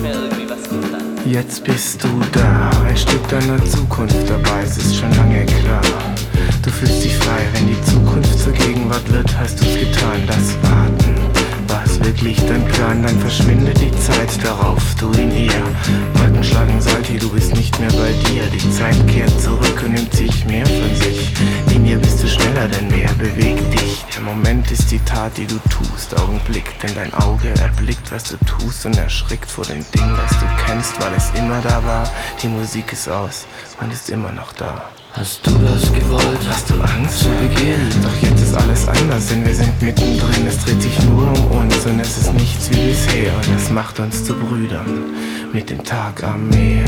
mir irgendwie was gefallen. Jetzt bist du da, ein Stück deiner Zukunft dabei, es ist schon lange klar. Du fühlst dich frei, wenn die Zukunft zur Gegenwart wird, hast du's getan. Das Warten, war's wirklich dein Plan? Dann verschwinde die Zeit darauf, tu ihn eher. Wolken schlagen Salti, du bist nicht mehr bei dir. Die Zeit kehrt zurück und nimmt sich mehr von sich. In dir bist du schneller, denn mehr bewegt dich. Der Moment ist die Tat, die du tust. Augenblick, denn dein Auge erblickt, was du tust und erschrickt vor dem Ding, das du kennst, weil es immer da war. Die Musik ist aus und ist immer noch da. Hast du das gewollt? Hast du Angst zu Beginn? Doch jetzt ist alles anders, denn wir sind mittendrin. Es dreht sich nur um uns und es ist nichts wie bisher. Und das macht uns zu Brüdern mit dem Tag am Meer.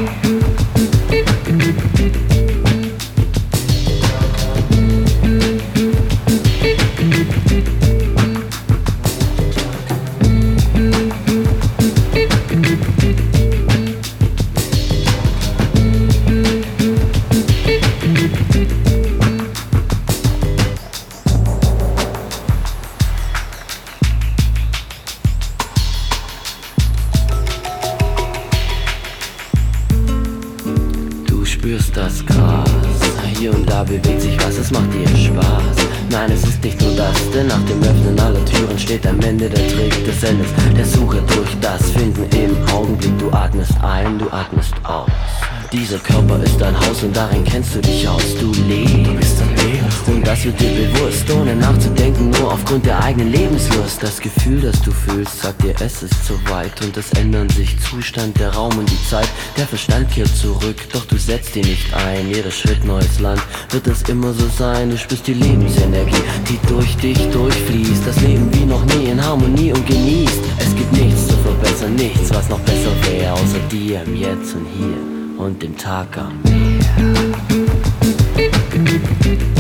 Spürst das Gras, hier und da bewegt sich was, es macht dir Spaß. Nein, es ist nicht nur das, denn nach dem Öffnen aller Türen steht am Ende der Trick des Endes, der Suche durch das Finden im Augenblick. Du atmest ein, du atmest aus. Dieser Körper ist dein Haus und darin kennst du dich aus. Du lebst am Leben und das wird dir bewusst, ohne nachzudenken, nur aufgrund der eigenen Lebenslust. Das Gefühl, das du fühlst, sagt dir, es ist zu weit und es ändern sich Zustand, der Raum und die Zeit. Der Verstand kehrt zurück, doch du setzt ihn nicht ein. Jeder Schritt neues Land, wird es immer so sein. Du spürst die Lebensenergie, die durch dich durchfließt. Das Leben wie noch nie in Harmonie und genießt. Es gibt nichts zu verbessern, nichts, was noch besser wäre, außer dir im Jetzt und hier und dem Tag am Meer.